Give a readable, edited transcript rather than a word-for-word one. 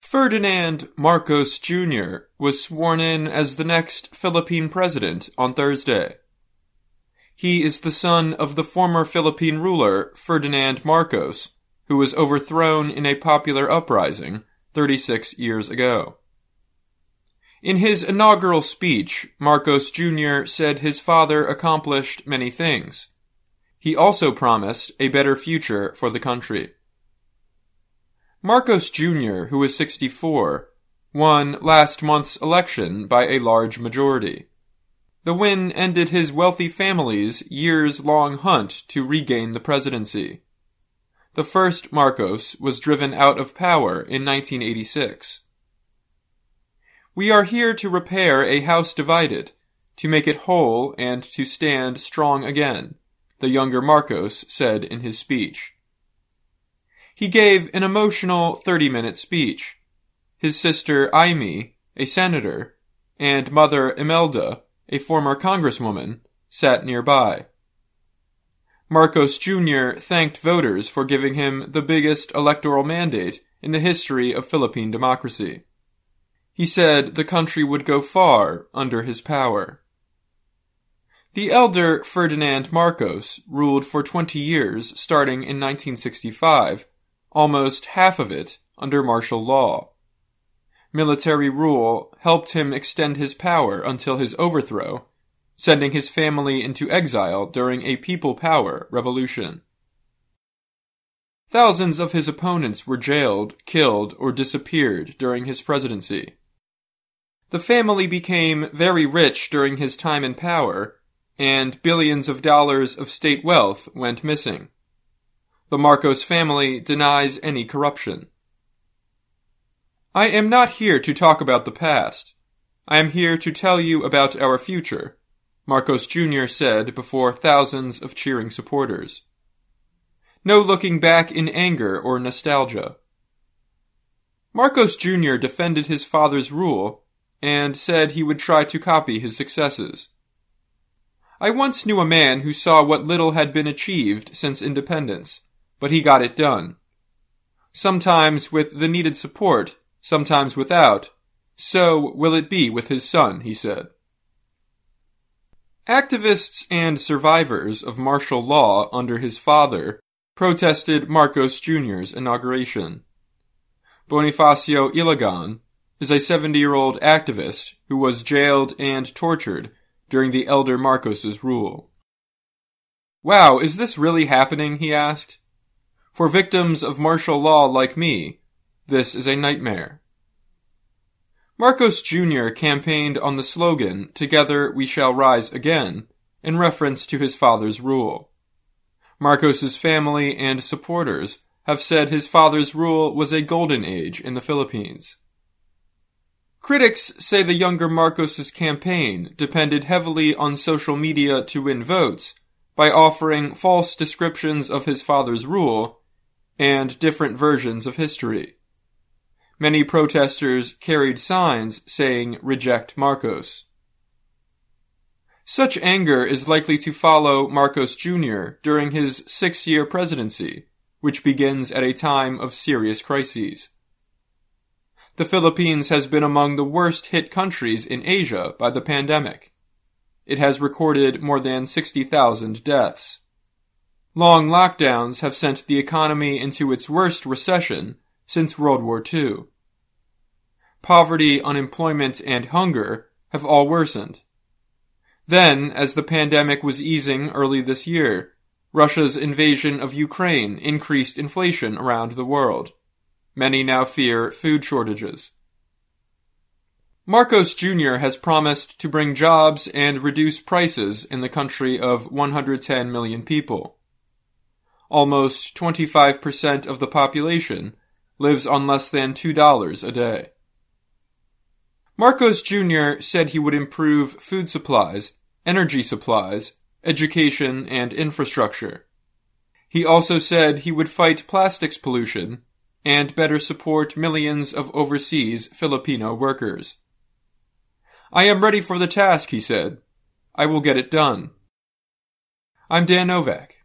Ferdinand Marcos Jr. was sworn in as the next Philippine president on Thursday. He is the son of the former Philippine ruler Ferdinand Marcos, who was overthrown in a popular uprising 36 years ago. In his inaugural speech, Marcos Jr. said his father accomplished many things. He also promised a better future for the country. Marcos Jr., who is 64, won last month's election by a large majority. The win ended his wealthy family's years-long hunt to regain the presidency. The first Marcos was driven out of power in 1986. "We are here to repair a house divided, to make it whole and to stand strong again," the younger Marcos said in his speech. He gave an emotional 30-minute speech. His sister Aimee, a senator, and mother Imelda, a former congresswoman, sat nearby. Marcos Jr. thanked voters for giving him the biggest electoral mandate in the history of Philippine democracy. He said the country would go far under his power. The elder Ferdinand Marcos ruled for 20 years starting in 1965, almost half of it under martial law. Military rule helped him extend his power until his overthrow, sending his family into exile during a people power revolution. Thousands of his opponents were jailed, killed, or disappeared during his presidency. The family became very rich during his time in power, and billions of dollars of state wealth went missing. The Marcos family denies any corruption. "I am not here to talk about the past. I am here to tell you about our future," Marcos Jr. said before thousands of cheering supporters. No looking back in anger or nostalgia. Marcos Jr. defended his father's rule and said he would try to copy his successes. "I once knew a man who saw what little had been achieved since independence, but he got it done. Sometimes with the needed support, sometimes without. So will it be with his son," he said. Activists and survivors of martial law under his father protested Marcos Jr.'s inauguration. Bonifacio Ilagan is a 70-year-old activist who was jailed and tortured during the elder Marcos's rule. "Wow, is this really happening?" he asked. "For victims of martial law like me, this is a nightmare." Marcos Jr. campaigned on the slogan, "Together we shall rise again," in reference to his father's rule. Marcos's family and supporters have said his father's rule was a golden age in the Philippines. Critics say the younger Marcos's campaign depended heavily on social media to win votes by offering false descriptions of his father's rule and different versions of history. Many protesters carried signs saying, "Reject Marcos." Such anger is likely to follow Marcos Jr. during his 6-year presidency, which begins at a time of serious crises. The Philippines has been among the worst-hit countries in Asia by the pandemic. It has recorded more than 60,000 deaths. Long lockdowns have sent the economy into its worst recession since World War II. Poverty, unemployment, and hunger have all worsened. Then, as the pandemic was easing early this year, Russia's invasion of Ukraine increased inflation around the world. Many now fear food shortages. Marcos Jr. has promised to bring jobs and reduce prices in the country of 110 million people. Almost 25% of the population lives on less than $2 a day. Marcos Jr. said he would improve food supplies, energy supplies, education, and infrastructure. He also said he would fight plastics pollution and better support millions of overseas Filipino workers. "I am ready for the task," he said. "I will get it done." I'm Dan Novak.